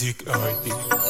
Music ID.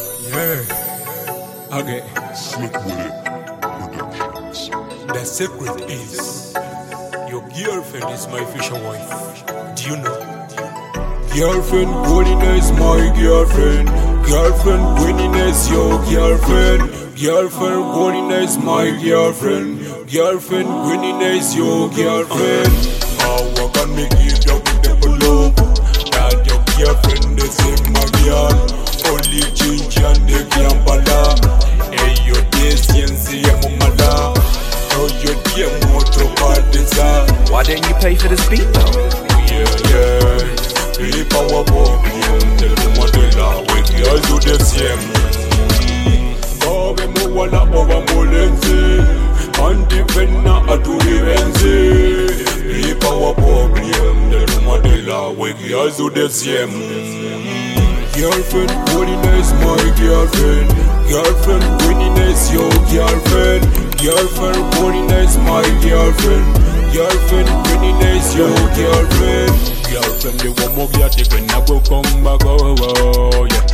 Yeah. Okay. Slick with it. Productions. The secret is your girlfriend is my future wife. Do you know? Girlfriend, holiness, my girlfriend. Girlfriend, holiness, your girlfriend. Girlfriend, holiness, my girlfriend. Girlfriend, holiness, your girlfriend. How I can make you down with the below? That your girlfriend is in my girl. Only change and the gambala. Hey, your distance, yeah, mama. Oh, your dear motor partisan. Why didn't you pay for this beat though? Yeah. People were broken, the model, we girls do the same. Bobe mo wala over molenzi, and depend na atu rivenzi. People were broken, the model, we girls do the same. Girlfriend, holiness, my girlfriend. Girlfriend, holiness, your girlfriend. Girlfriend, holiness, my girlfriend. Girlfriend, holiness, your girlfriend. Girlfriend, the one more get it when I go come back, oh yeah.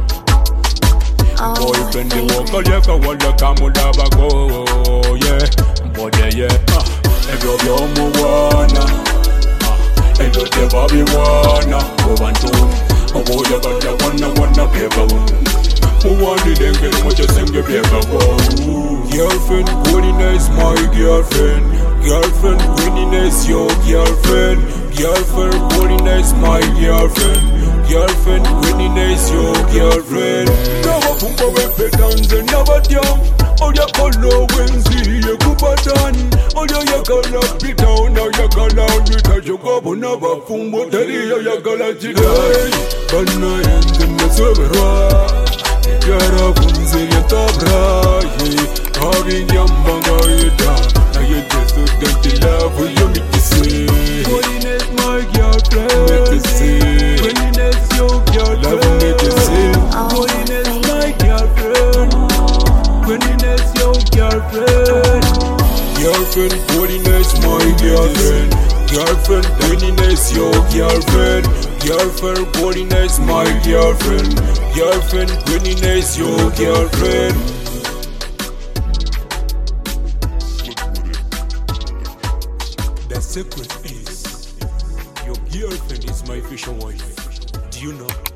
Boyfriend, the one call you, call you, come on, oh yeah. Boy, yeah, if you're more wanna, if you never be wanna, go and do. Oh, you got the wanna paper. Who wanted them get much as sing your paper? Girlfriend, holiness, my girlfriend. Girlfriend, holiness, your girlfriend. Girlfriend, holiness, my girlfriend. Girlfriend, holiness, your girlfriend. Never pump away petons and never young. Oh, you call no Wednesday, you go button. Oh, you call up it down, now you call out it as you go, but never pump, but tell you call out today. But no end in the server. You're a Wednesday, you're top right. Having your manga, you're down. Now you just so dirty love, will you make you say? Holiness, my girlfriend. Make you say. Holiness, your girlfriend. Love me to say. Holiness, my girlfriend. Holiness, your girlfriend. Girlfriend, holiness, my girlfriend. Girlfriend, holiness, your girlfriend. Girlfriend, holiness, my girlfriend. Girlfriend, holiness, your girlfriend. The secret is your girlfriend is my future wife. Do you know?